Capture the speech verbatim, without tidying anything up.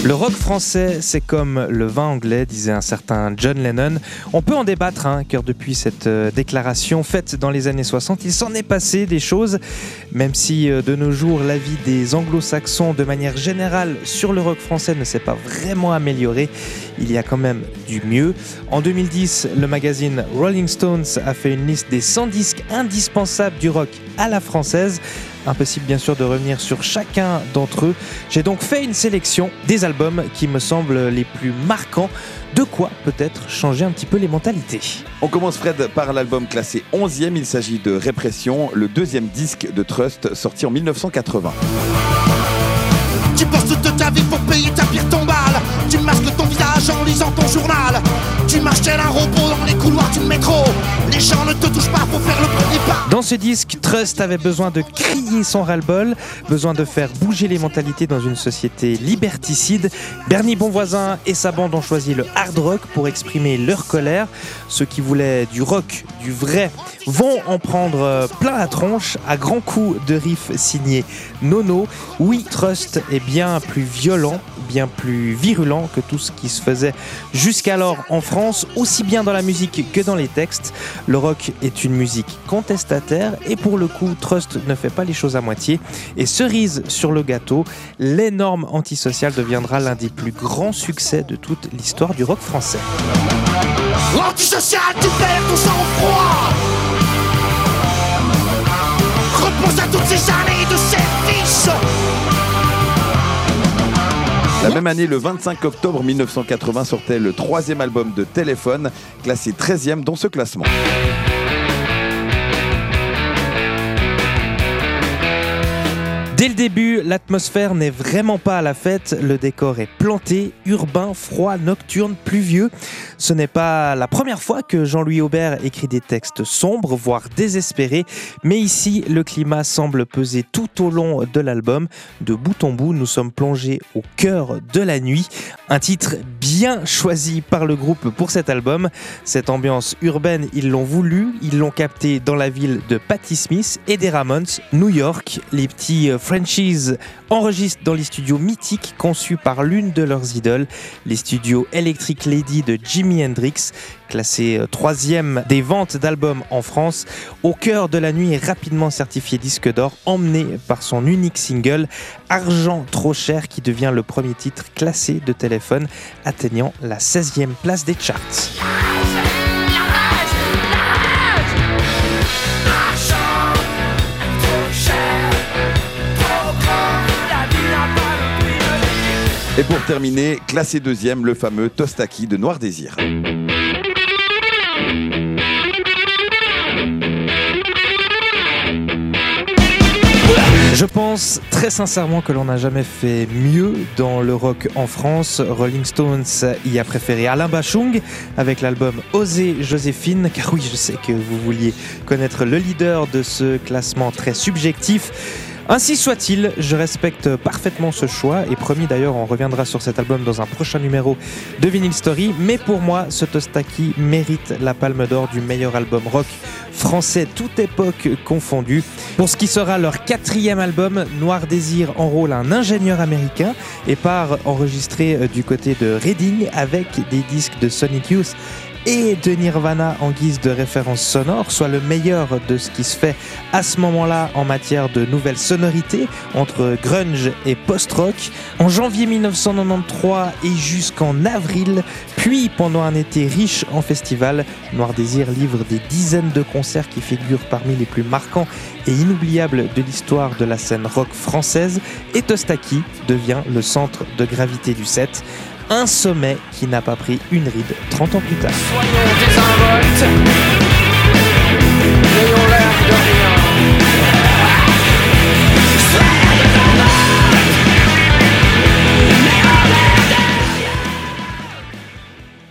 Le rock français, c'est comme le vin anglais, disait un certain John Lennon. On peut en débattre, hein, car depuis cette euh, déclaration faite dans les années soixante, il s'en est passé des choses. Même si euh, de nos jours, l'avis des anglo-saxons de manière générale sur le rock français ne s'est pas vraiment amélioré, il y a quand même du mieux. En deux mille dix, le magazine Rolling Stones a fait une liste des cent disques indispensables du rock à la française. Impossible bien sûr de revenir sur chacun d'entre eux. J'ai donc fait une sélection des albums qui me semblent les plus marquants. De quoi peut-être changer un petit peu les mentalités. On commence, Fred, par l'album classé onzième. Il s'agit de Répression, le deuxième disque de Trust, sorti en dix-neuf cent quatre-vingts. Tu bosses toute ta vie pour payer ta pire tombale. Tu masques ton visage en lisant ton journal. Tu marches tel un robot dans les couloirs du métro. Les gens ne te touchent pas pour faire le premier pas. Dans ce disque, Trust avait besoin de crier son ras-le-bol, besoin de faire bouger les mentalités dans une société liberticide. Bernie Bonvoisin et sa bande ont choisi le hard rock pour exprimer leur colère. Ceux qui voulaient du rock, du vrai, vont en prendre plein la tronche à grands coups de riffs signés Nono. Oui, Trust est bien plus violent, bien plus virulent que tout ce qui se faisait jusqu'alors en France, aussi bien dans la musique que dans les textes. Le rock est une musique contestataire et pour le coup, Trust ne fait pas les choses à moitié. Et cerise sur le gâteau, l'énorme antisocial deviendra l'un des plus grands succès de toute l'histoire du rock français. Antisocial, tu perds ton sang-froid. Repense à toutes ces années de service. La même année, le vingt-cinq octobre mille neuf cent quatre-vingts, sortait le troisième album de Téléphone, classé treizième dans ce classement. Dès le début, l'atmosphère n'est vraiment pas à la fête. Le décor est planté, urbain, froid, nocturne, pluvieux. Ce n'est pas la première fois que Jean-Louis Aubert écrit des textes sombres, voire désespérés. Mais ici, le climat semble peser tout au long de l'album. De bout en bout, nous sommes plongés au cœur de la nuit. Un titre bien choisi par le groupe pour cet album. Cette ambiance urbaine, ils l'ont voulu. Ils l'ont capté dans la ville de Patti Smith et des Ramones, New York. Les petits Frenchies enregistrent dans les studios mythiques conçus par l'une de leurs idoles, les studios Electric Lady de Jimi Hendrix, classé troisième des ventes d'albums en France. Au cœur de la nuit est rapidement certifié disque d'or, emmené par son unique single Argent trop cher, qui devient le premier titre classé de Téléphone, atteignant la seizième place des charts. Et pour terminer, classé deuxième, le fameux Tostaki de Noir Désir. Je pense très sincèrement que l'on n'a jamais fait mieux dans le rock en France. Rolling Stones y a préféré Alain Bachung avec l'album Osez Joséphine, car oui, je sais que vous vouliez connaître le leader de ce classement très subjectif. Ainsi soit-il, je respecte parfaitement ce choix et promis d'ailleurs on reviendra sur cet album dans un prochain numéro de Vinyl Story, mais pour moi ce Tostaki mérite la palme d'or du meilleur album rock français toute époque confondue. Pour ce qui sera leur quatrième album, Noir Désir enrôle un ingénieur américain et part enregistrer du côté de Reading avec des disques de Sonic Youth et de Nirvana en guise de référence sonore, soit le meilleur de ce qui se fait à ce moment-là en matière de nouvelles sonorités entre grunge et post-rock. En janvier mille neuf cent quatre-vingt-treize et jusqu'en avril, puis pendant un été riche en festivals, Noir Désir livre des dizaines de concerts qui figurent parmi les plus marquants et inoubliables de l'histoire de la scène rock française, et Tostaki devient le centre de gravité du set. Un sommet qui n'a pas pris une ride trente ans plus tard. Soyons désinvoltes, n'ayons l'air de rien.